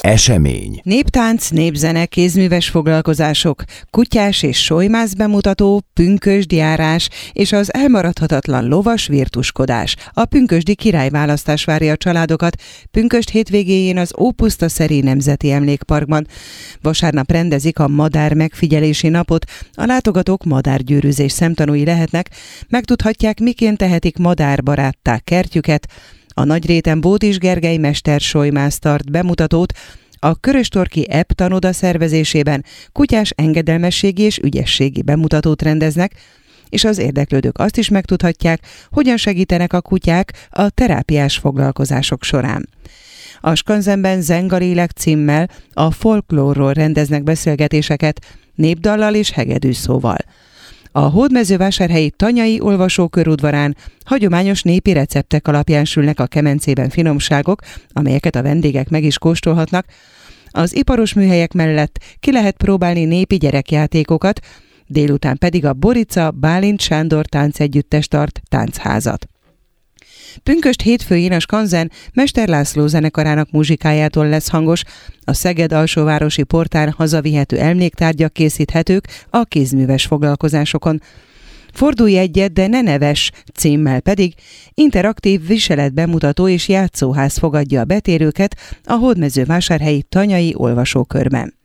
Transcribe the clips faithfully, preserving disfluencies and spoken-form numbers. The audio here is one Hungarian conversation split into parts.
Esemény. Néptánc, népzene, kézműves foglalkozások, kutyás és solymász bemutató, pünkösdjárás és az elmaradhatatlan lovas virtuskodás. A pünkösdi királyválasztás várja a családokat pünkösd hétvégéjén az Ópuszta-Szeri Nemzeti Emlékparkban. Vasárnap rendezik a madár megfigyelési napot, a látogatók madárgyűrűzés szemtanúi lehetnek, megtudhatják, miként tehetik madárbaráttá kertjüket. A Nagyréten Bódis Gergely mester solymász tart bemutatót, a Köröstorki E P tanoda szervezésében kutyás engedelmességi és ügyességi bemutatót rendeznek, és az érdeklődők azt is megtudhatják, hogyan segítenek a kutyák a terápiás foglalkozások során. A Skanzenben Zengalélek címmel a folklórról rendeznek beszélgetéseket, népdallal és hegedűszóval. A hódmezővásárhelyi Tanyai Olvasókör udvarán hagyományos népi receptek alapján sülnek a kemencében finomságok, amelyeket a vendégek meg is kóstolhatnak. Az iparos műhelyek mellett ki lehet próbálni népi gyerekjátékokat, délután pedig a Borica Bálint Sándor táncegyüttes tart táncházat. Pünkösd hétfőjén a Skanzen Mester László zenekarának muzsikájától lesz hangos, a Szeged alsóvárosi portán hazavihető emléktárgyak készíthetők a kézműves foglalkozásokon. Fordulj egyet, de ne neves címmel pedig interaktív viseletbemutató és játszóház fogadja a betérőket a hódmezővásárhelyi Tanyai Olvasókörben.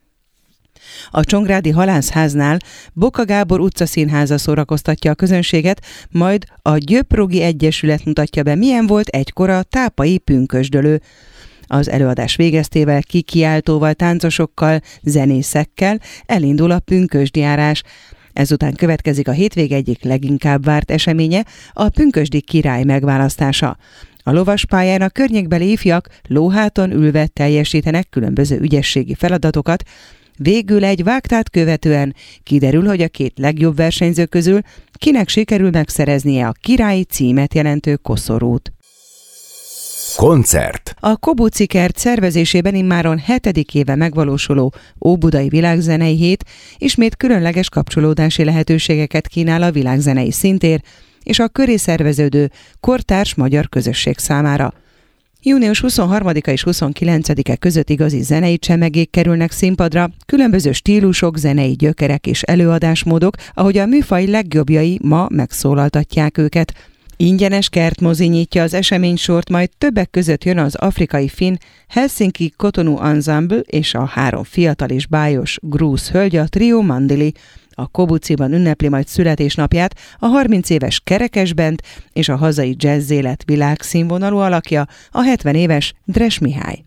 A Csongrádi Halászháznál Boka Gábor utcaszínháza szórakoztatja a közönséget, majd a Gyöprogi Egyesület mutatja be, milyen volt egykor a tápai pünkösdölő. Az előadás végeztével kikiáltóval, táncosokkal, zenészekkel elindul a pünkösdjárás. Ezután következik a hétvége egyik leginkább várt eseménye, a pünkösdi király megválasztása. A lovaspályán a környékbeli ifjak lóháton ülve teljesítenek különböző ügyességi feladatokat. Végül egy vágtát követően kiderül, hogy a két legjobb versenyző közül kinek sikerül megszereznie a királyi címet jelentő koszorút. Koncert. A Kobuci Kert szervezésében immáron hetedik éve megvalósuló Óbudai Világzenei Hét ismét különleges kapcsolódási lehetőségeket kínál a világzenei színtér és a köré szerveződő kortárs magyar közösség számára. június huszonharmadika és huszonkilencedike között igazi zenei csemegék kerülnek színpadra, különböző stílusok, zenei gyökerek és előadásmódok, ahogy a műfaj legjobbjai ma megszólaltatják őket. Ingyenes kertmozi nyitja az eseménysort, majd többek között jön az afrikai finn Helsinki Cotonou Ensemble és a három fiatal és bájos grúz hölgy, a Trio Mandili. A Kobuciban ünnepli majd születésnapját a harminc éves Kerekesbent és a hazai jazzélet világszínvonalú alakja, a hetven éves Dres Mihály.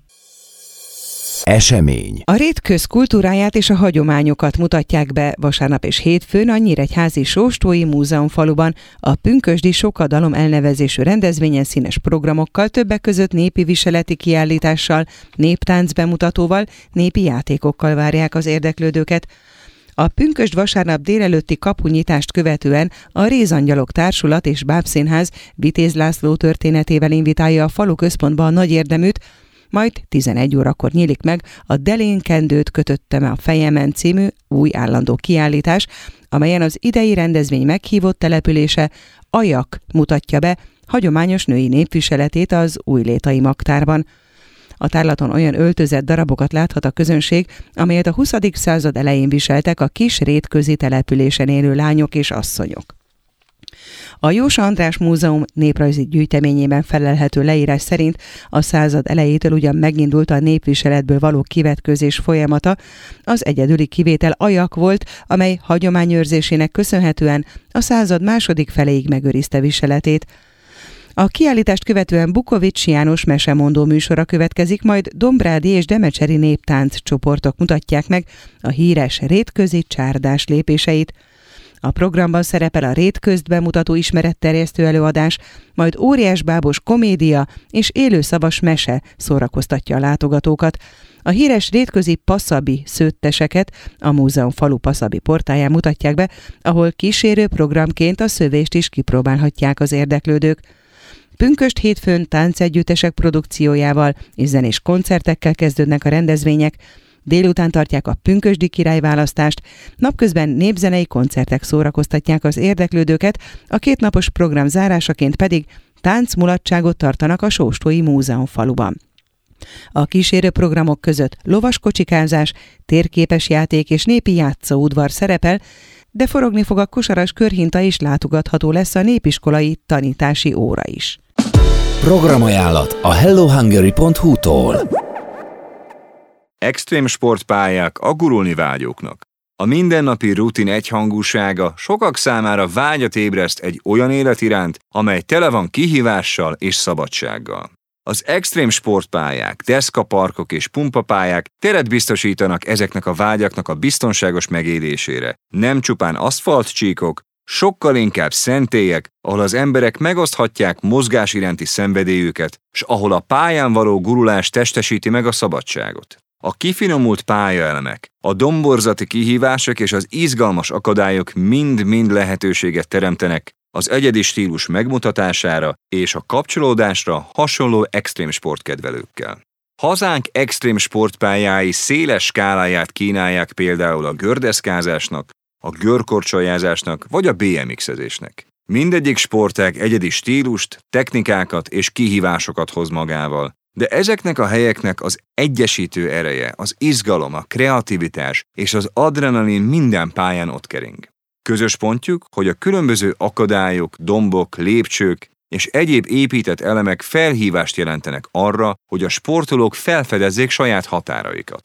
Esemény. A Rétköz kultúráját és a hagyományokat mutatják be vasárnap és hétfőn a Nyíregyházi Sóstói Múzeumfaluban, a pünkösdi sokadalom elnevezésű rendezvényen színes programokkal, többek között népi viseleti kiállítással, néptánc bemutatóval, népi játékokkal várják az érdeklődőket. A pünkösd vasárnap délelőtti kapunyitást követően a Rézangyalok Társulat és Bábszínház Vitéz László történetével invitálja a falu központba a nagy érdeműt, majd tizenegy órakor nyílik meg a Delén kendőt kötöttem a fejemen című új állandó kiállítás, amelyen az idei rendezvény meghívott települése Ajak mutatja be hagyományos női népviseletét az újlétai magtárban. A tárlaton olyan öltözett darabokat láthat a közönség, amelyet a huszadik század elején viseltek a kis rétközi településen élő lányok és asszonyok. A Jósa András Múzeum néprajzi gyűjteményében felelhető leírás szerint a század elejétől ugyan megindult a népviseletből való kivetközés folyamata, az egyedüli kivétel Ajak volt, amely hagyományőrzésének köszönhetően a század második feléig megőrizte viseletét. A kiállítást követően Bukovics János mesemondó műsora következik, majd dombrádi és demecseri néptánc csoportok mutatják meg a híres rétközi csárdás lépéseit. A programban szerepel a Rétközt bemutató ismeretterjesztő előadás, majd óriás bábos komédia és élőszavas mese szórakoztatja a látogatókat. A híres rétközi passzabi szőtteseket a múzeum falu passzabi portáján mutatják be, ahol kísérő programként a szövést is kipróbálhatják az érdeklődők. Pünkösd hétfőn táncegyüttesek produkciójával és zenés koncertekkel kezdődnek a rendezvények, délután tartják a pünkösdi királyválasztást, napközben népzenei koncertek szórakoztatják az érdeklődőket, a kétnapos program zárásaként pedig táncmulatságot tartanak a Sóstói Múzeumfaluban. A kísérő programok között lovaskocsikázás, térképes játék és népi játszóudvar szerepel, de forogni fog a kosaras körhinta és látogatható lesz a népiskolai tanítási óra is. Programajánlat a hello hungary pont hu-tól. Extrém sportpályák a gurulni vágyóknak. A mindennapi rutin egyhangúsága sokak számára vágyat ébreszt egy olyan élet iránt, amely tele van kihívással és szabadsággal. Az extrém sportpályák, deszkaparkok és pumpapályák teret biztosítanak ezeknek a vágyaknak a biztonságos megélésére. Nem csupán aszfaltcsíkok, sokkal inkább szentélyek, ahol az emberek megoszthatják mozgás iránti szenvedélyüket, s ahol a pályán való gurulás testesíti meg a szabadságot. A kifinomult pályaelemek, a domborzati kihívások és az izgalmas akadályok mind-mind lehetőséget teremtenek az egyedi stílus megmutatására és a kapcsolódásra hasonló extrém sportkedvelőkkel. Hazánk extrém sportpályái széles skáláját kínálják például a gördeszkázásnak, a görkorcsolyázásnak vagy a bé em ikszezésnek. Mindegyik sportág egyedi stílust, technikákat és kihívásokat hoz magával, de ezeknek a helyeknek az egyesítő ereje, az izgalom, a kreativitás és az adrenalin minden pályán ott kering. Közös pontjuk, hogy a különböző akadályok, dombok, lépcsők és egyéb épített elemek felhívást jelentenek arra, hogy a sportolók felfedezzék saját határaikat.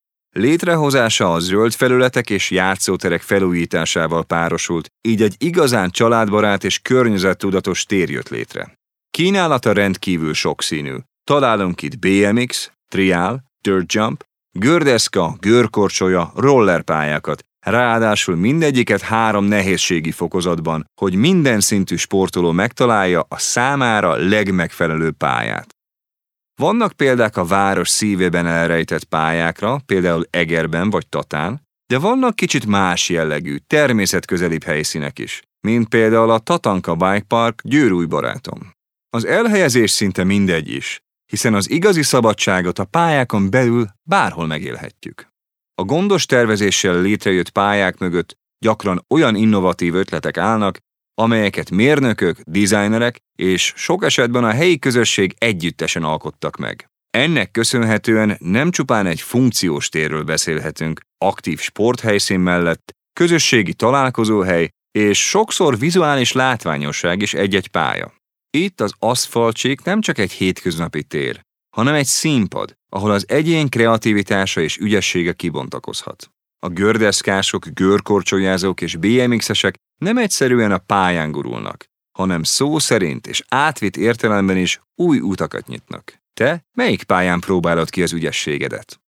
Létrehozása a zöld felületek és játszóterek felújításával párosult, így egy igazán családbarát és környezettudatos tér jött létre. Kínálata rendkívül sokszínű. Találunk itt bé em iksz, triál, dirt jump, gördeszka, görkorcsolya, rollerpályákat, ráadásul mindegyiket három nehézségi fokozatban, hogy minden szintű sportoló megtalálja a számára legmegfelelőbb pályát. Vannak példák a város szívében elrejtett pályákra, például Egerben vagy Tatán, de vannak kicsit más jellegű, természetközelibb helyszínek is, mint például a Tatanka Bike Park, Győrúj barátom. Az elhelyezés szinte mindegy is, hiszen az igazi szabadságot a pályákon belül bárhol megélhetjük. A gondos tervezéssel létrejött pályák mögött gyakran olyan innovatív ötletek állnak, amelyeket mérnökök, dizájnerek és sok esetben a helyi közösség együttesen alkottak meg. Ennek köszönhetően nem csupán egy funkciós térről beszélhetünk, aktív sporthelyszín mellett, közösségi találkozóhely és sokszor vizuális látványosság is egy-egy pálya. Itt az aszfaltcsík nem csak egy hétköznapi tér, hanem egy színpad, ahol az egyén kreativitása és ügyessége kibontakozhat. A gördeszkások, görkorcsolyázók és bé em ikszesek nem egyszerűen a pályán gurulnak, hanem szó szerint és átvitt értelemben is új utakat nyitnak. Te melyik pályán próbálod ki az ügyességedet?